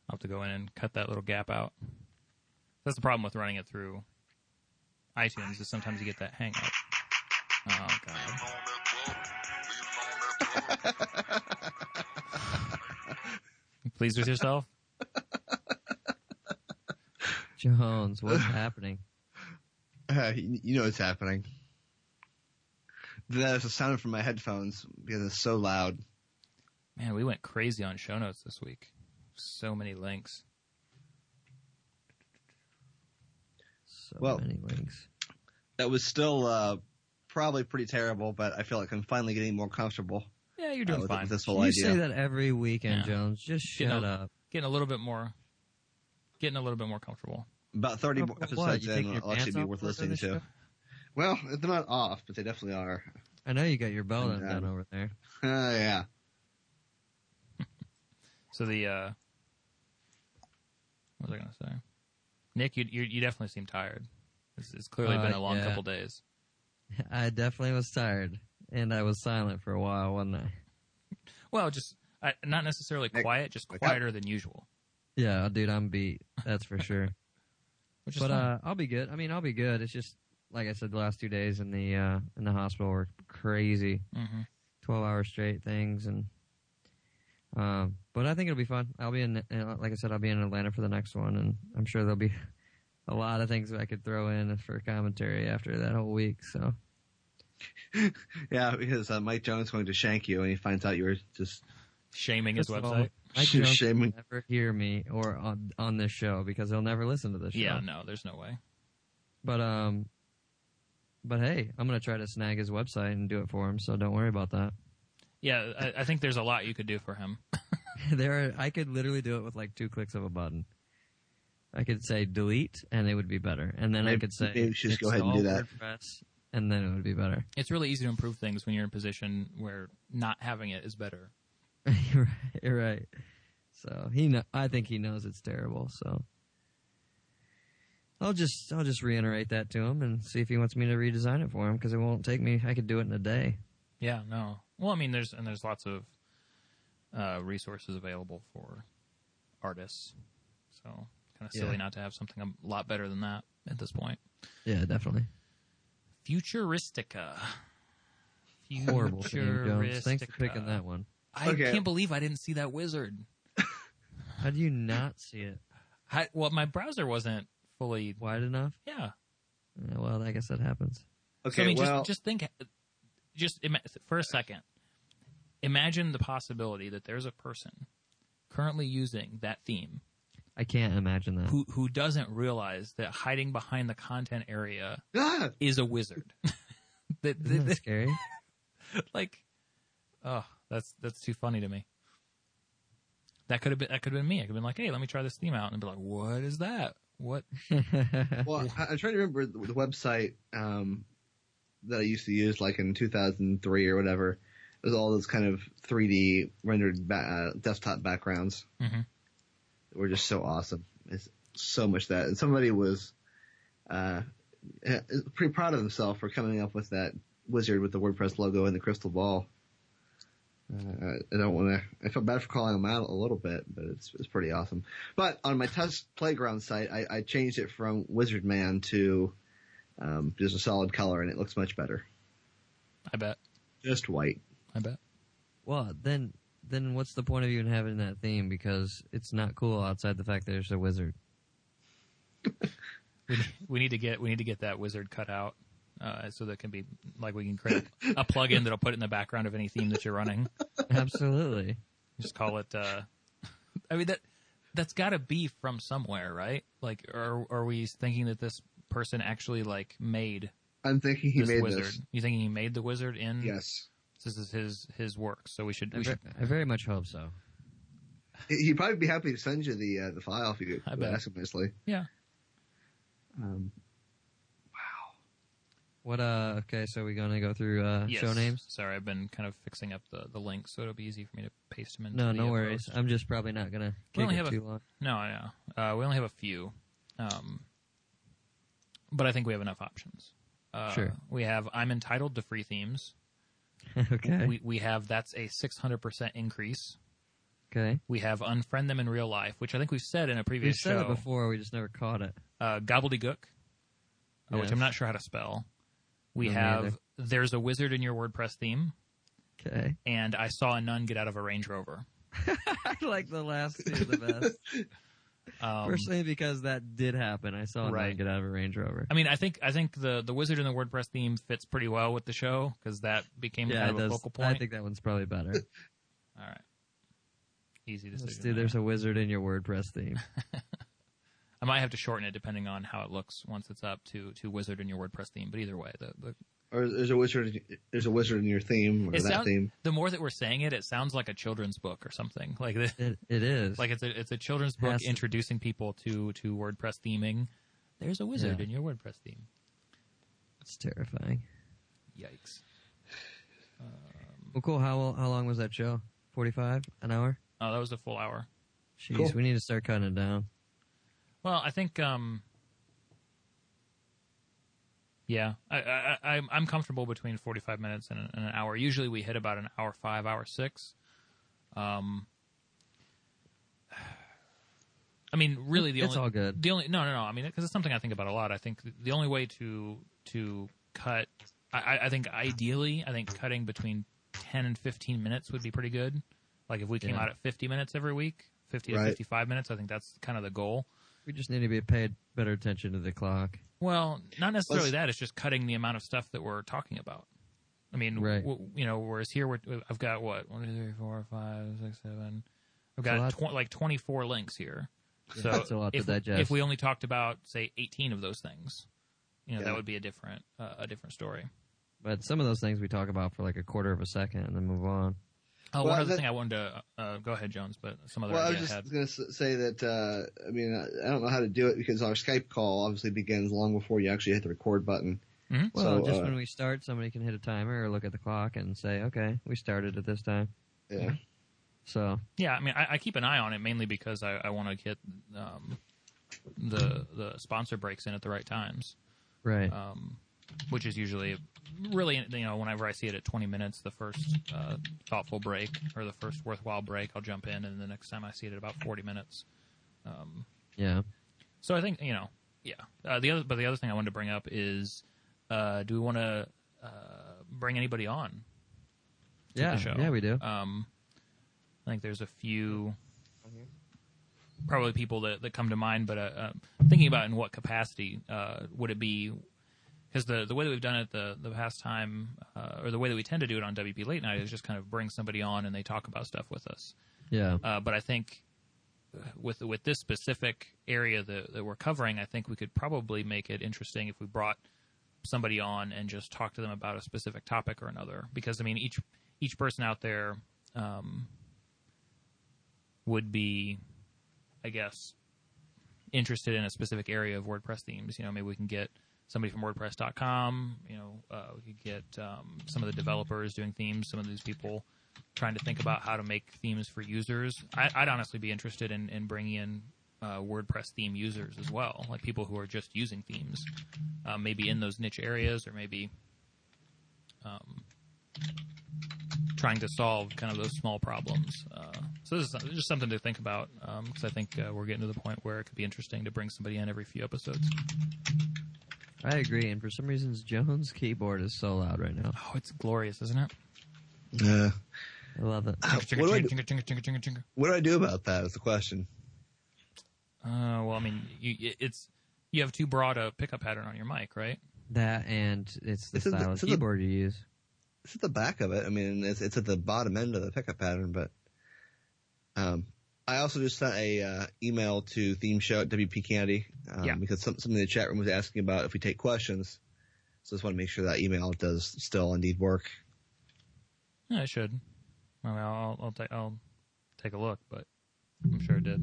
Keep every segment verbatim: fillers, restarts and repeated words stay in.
I'll have to go in and cut that little gap out. That's the problem with running it through iTunes, is sometimes you get that hang up. Oh, God. You pleased with yourself? Jones, what's happening? Uh, you, you know what's happening. That's the sound from my headphones because it's so loud. Man, we went crazy on show notes this week. So many links. So well, many links. That was still uh, probably pretty terrible, but I feel like I'm finally getting more comfortable. Yeah, you're doing uh, with, fine. with this whole you idea. say that every weekend, Yeah. Jones. Just shut getting a, up. Getting a little bit more, getting a little bit more comfortable. About thirty Oh, more what? episodes You in, taking your will actually pants be off worth for listening this to. show? Well, they're not off, but they definitely are. I know you got your belt And, undone um, over there. Uh, yeah. So the, uh, what was I going to say? Nick, you, you you definitely seem tired. It's, it's clearly Uh, been a long yeah. couple days. I definitely was tired, and I was silent for a while, wasn't I? Well, just I, not necessarily Nick, quiet, just wake quieter than usual. Yeah, dude, I'm beat. That's for sure. Which is But fine. uh, I'll be good. I mean, I'll be good. It's just like I said, the last two days in the uh, in the hospital were crazy. Mm-hmm. Twelve hour straight things, and um, but I think it'll be fun. I'll be in, uh, like I said, I'll be in Atlanta for the next one, and I'm sure there'll be a lot of things that I could throw in for commentary after that whole week. So Yeah, because uh, Mike Jones is going to shank you, and he finds out you were just Shaming his First of all, website. Mike Jones shaming. will never hear me or on on this show because he'll never listen to this show. Yeah, no, there's no way. But um, but hey, I'm gonna try to snag his website and do it for him. So don't worry about that. Yeah, I, I think there's a lot you could do for him. There, are, I could literally do it with like two clicks of a button. I could say delete, and it would be better. And then I Maybe- could say maybe we should just go ahead and do install that. WordPress, and then it would be better. It's really easy to improve things when you're in a position where not having it is better. You're right. You're right. So he, kn- I think he knows it's terrible. So I'll just, I'll just reiterate that to him and see if he wants me to redesign it for him because it won't take me. I could do it in a day. Yeah, no. Well, I mean, there's and there's lots of uh, resources available for artists. So kind of silly Yeah. not to have something a lot better than that at this point. Yeah, definitely. Futuristica. Horrible theme, Jones. Thanks for picking Futuristica. that one. I Okay. can't believe I didn't see that wizard. How do you not see it I, well, my browser wasn't fully. wide enough? Yeah. Yeah, well, I guess that happens. Okay, So, I mean, well, just just think, just ima- for a second, imagine the possibility that there's a person currently using that theme I can't imagine that. who who doesn't realize that hiding behind the content area ah, is a wizard. that, that- Isn't that scary? like, oh, that's that's too funny to me. That could have been that could have been me. I could have been like, hey, let me try this theme out, and be like, what is that? What? well, I, I'm trying to remember the, the website um, that I used to use, like in two thousand three or whatever. It was all those kind of three D rendered ba- uh, desktop backgrounds. Mm-hmm. That were just so awesome. It's so much that, and somebody was uh, eh, pretty proud of himself for coming up with that wizard with the WordPress logo and the crystal ball. Uh, I don't want to. I feel bad for calling him out a little bit, but it's it's pretty awesome. But on my test playground site, I, I changed it from Wizard Man to um, just a solid color, and it looks much better. I bet. Just white. I bet. Well, then, then what's the point of even having that theme? Because it's not cool outside the fact that there's a wizard. We we need to get we need to get that wizard cut out. Uh, so that can be, like, we can create a plugin that'll put it in the background of any theme that you're running. Absolutely. Just call it, uh, I mean, that, that's gotta be from somewhere, right? Like, are, are we thinking that this person actually, like, made I'm thinking he this made wizard? this. You thinking he made the wizard in? Yes. This is his, his work, so we should, I, we ver- should, I very much hope so. He- He'd probably be happy to send you the uh, the file if you I could bet. ask him nicely. yeah. Um, What, uh, okay, so we're going to go through, uh, Yes. show names? Sorry, I've been kind of fixing up the, the links, so it'll be easy for me to paste them in. No, no worries. I'm just probably not going to We kick only it have too a, long. No, no. Uh, we only have a few. Um, but I think we have enough options. Uh, Sure. We have I'm entitled to free themes. Okay. We we have that's a six hundred percent increase. Okay. We have Unfriend Them in Real Life, which I think we've said in a We previous said show. it before. We just never caught it. Uh, Gobbledygook, uh, which Yes. I'm not sure how to spell. We No, me have either. There's a Wizard in Your WordPress Theme, Okay. and I Saw a Nun Get Out of a Range Rover. I like the last two the best. Um, Personally, because that did happen. I saw a Right. man get out of a Range Rover. I mean, I think I think the the Wizard in the WordPress Theme fits pretty well with the show because that became yeah, kind it of a does. focal point. I think that one's probably better. All right, easy decision. Let's do. there. There's a wizard in your WordPress theme. I might have to shorten it depending on how it looks once it's up to to Wizard in Your WordPress Theme. But either way, the, the Or there's a wizard. There's a wizard in your theme or it that sound- theme. the more that we're saying it, it sounds like a children's book or something. Like the, It it is. like it's a it's a children's book Has to- introducing people to to WordPress theming. There's a wizard Yeah. in your WordPress theme. It's terrifying. Yikes! Well, cool. How how long was that show? Forty-five, an hour. Oh, that was a full hour. Jeez, Cool. we need to start cutting it down. Well, I think, um, yeah, I, I, I, I'm comfortable between forty-five minutes and, and an hour. Usually we hit about an hour five, hour six. Um, I mean, really, the It's only all good. the only no, no, no. I mean, because it's something I think about a lot. I think the only way to to cut, I, I think ideally, I think cutting between ten and fifteen minutes would be pretty good. Like if we came Yeah. out at fifty minutes every week, fifty to Right. fifty-five minutes, I think that's kind of the goal. We just need to be paid better attention to the clock. Well, not necessarily Let's- that. It's just cutting the amount of stuff that we're talking about. I mean, Right. w- you know, whereas here we're, I've got what one, two, three, four, five, six, seven. I've That's a got lot. tw- like twenty-four links here. So That's a lot to if, digest. if we only talked about say eighteen of those things, you know, Yeah. that would be a different uh, a different story. But some of those things we talk about for like a quarter of a second and then move on. Oh, Well, one other that- thing I wanted to uh, go ahead, Jones, but some other Well, I idea was I just had. going to say that. Uh, I mean, I I don't know how to do it because our Skype call obviously begins long before you actually hit the record button. Mhm. Well, So, just uh, when we start, somebody can hit a timer or look at the clock and say, "Okay, we started at this time." Yeah. So Yeah, I mean, I, I keep an eye on it mainly because I, I want to get um, the the sponsor breaks in at the right times. right, um, which is usually really, you know, whenever I see it at twenty minutes, the first uh, thoughtful break or the first worthwhile break, I'll jump in, and the next time I see it at about forty minutes. Um, yeah, so I think, you know, yeah. Uh, the other, but the other thing I wanted to bring up is, uh, do we want to uh, bring anybody on to yeah, the show? yeah. We do. Um, I think there's a few, probably people that, that come to mind, but uh, uh, thinking about in what capacity uh, would it be? Because the, the way that we've done it the, the past time, uh, or the way that we tend to do it on W P Late Night is just kind of bring somebody on and they talk about stuff with us. Yeah, Uh, but I think with with this specific area that, that we're covering, I think we could probably make it interesting if we brought somebody on and just talk to them about a specific topic or another. Because I mean, each each person out there um, would be, I guess, interested in a specific area of WordPress themes. You know, maybe we can get somebody from WordPress dot com. You know, uh, we could get um, some of the developers doing themes. Some of these people trying to think about how to make themes for users. I, I'd honestly be interested in, in bringing in uh, WordPress theme users as well, like people who are just using themes, uh, maybe in those niche areas, or maybe um, trying to solve kind of those small problems. Uh, so this is just something to think about, because I think uh, we're getting to the point where it could be interesting to bring somebody in every few episodes. I agree. And for some reasons, Jones' keyboard is so loud right now. Oh, it's glorious, isn't it? Yeah. I love it. What do I do? What do I do about that? Is the question. Uh, well, I mean, you, it's you have too broad a pickup pattern on your mic, right? That and it's the It's in the- style it's of in the- keyboard you use. It's at the back of it. I mean, it's it's at the bottom end of the pickup pattern. But um, I also just sent a uh, email to Theme Show at W P Candy um, Yeah. because some, somebody in the chat room was asking about if we take questions. So I just want to make sure that email does still indeed work. Yeah, it should. I mean, I'll I'll, ta- I'll take a look, but I'm sure it did.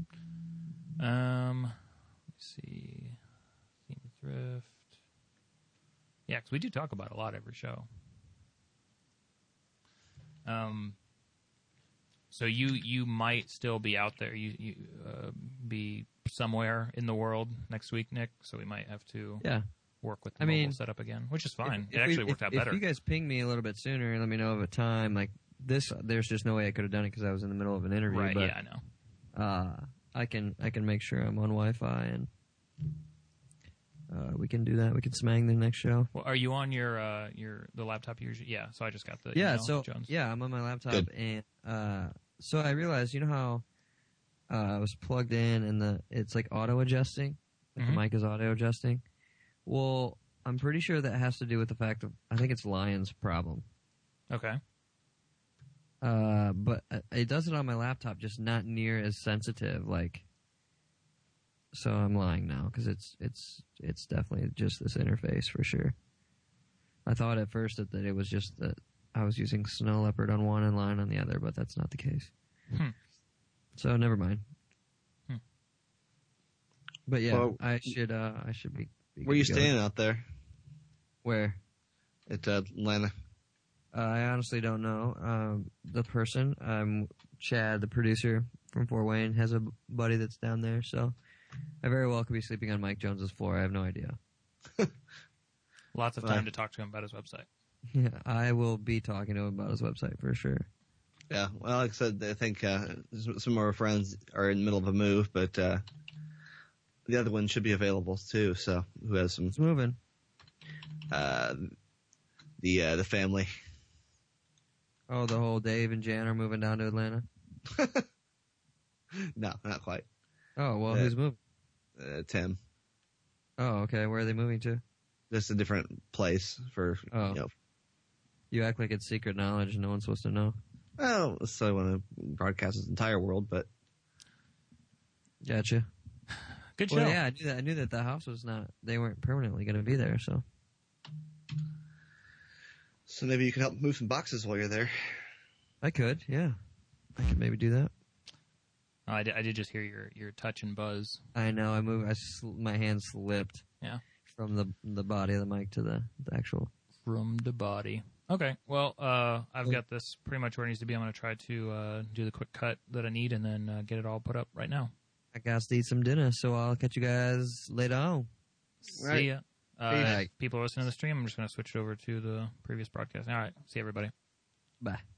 Um, let's see, theme thrift. Yeah, because we do talk about a lot every show. Um, so you you might still be out there. You you uh, be somewhere in the world next week, Nick. So we might have to Yeah. work with the I mobile mean, setup again, which is fine. If- it if we- actually worked if- out better. If you guys ping me a little bit sooner and let me know of a time, like this, there's just no way I could have done it because I was in the middle of an interview. Right, but, yeah, I know. Uh, I can I can make sure I'm on Wi-Fi and uh, we can do that. We can smang the next show. Well, are you on your uh, your the laptop you usually? Yeah, so I just got the Yeah, email, so Jones. yeah, I'm on my laptop Good. and uh, so I realized, you know how uh, I was plugged in and the it's like auto adjusting. Like Mhm. The mic is auto adjusting. Well, I'm pretty sure that has to do with the fact of I think it's Lion's problem. Okay. Uh, but it does it on my laptop, just not near as sensitive. Like, so I'm lying now because it's it's it's definitely just this interface for sure. I thought at first that, that it was just that I was using Snow Leopard on one and Lion on the other, but that's not the case. Hmm. So never mind. Hmm. But yeah, Well, I should uh I should be. be Where you good to go. staying out there Where? at uh, Atlanta? Uh, I honestly don't know. Um, the person, um, Chad, the producer from Fort Wayne, has a buddy that's down there, so I very well could be sleeping on Mike Jones's floor. I have no idea. Lots of Right. time to talk to him about his website. Yeah, I will be talking to him about his website for sure. Yeah, well, like I said, I think uh, some of our friends are in the middle of a move, but uh, the other one should be available too. So, who has some It's moving. uh, the uh, the family? Oh, the whole Dave and Jan are moving down to Atlanta? No, not quite. Oh, well, Yeah. who's moving? Uh, Tim, Oh, okay. Where are they moving to? just a different place for Oh. you know. You act like it's secret knowledge and no one's supposed to know. Well, so I want to broadcast this entire world, but Gotcha. Good show. Well, yeah, I knew that. I knew that the house was not, they weren't permanently going to be there, so. so maybe you can help move some boxes while you're there. I could, yeah. I could maybe do that. Oh, I, did, I did just hear your, your touch and buzz. I know. I moved. I sl- my hand slipped. Yeah. From the the body of the mic to the, the actual. From the body. Okay. Well, uh, I've got this pretty much where it needs to be. I'm going to try to uh, do the quick cut that I need and then uh, get it all put up right now. I got to eat some dinner, so I'll catch you guys later on. See Right. ya. Uh, Peace. if people are listening to the stream, I'm just going to switch it over to the previous broadcast. All right. See everybody. Bye.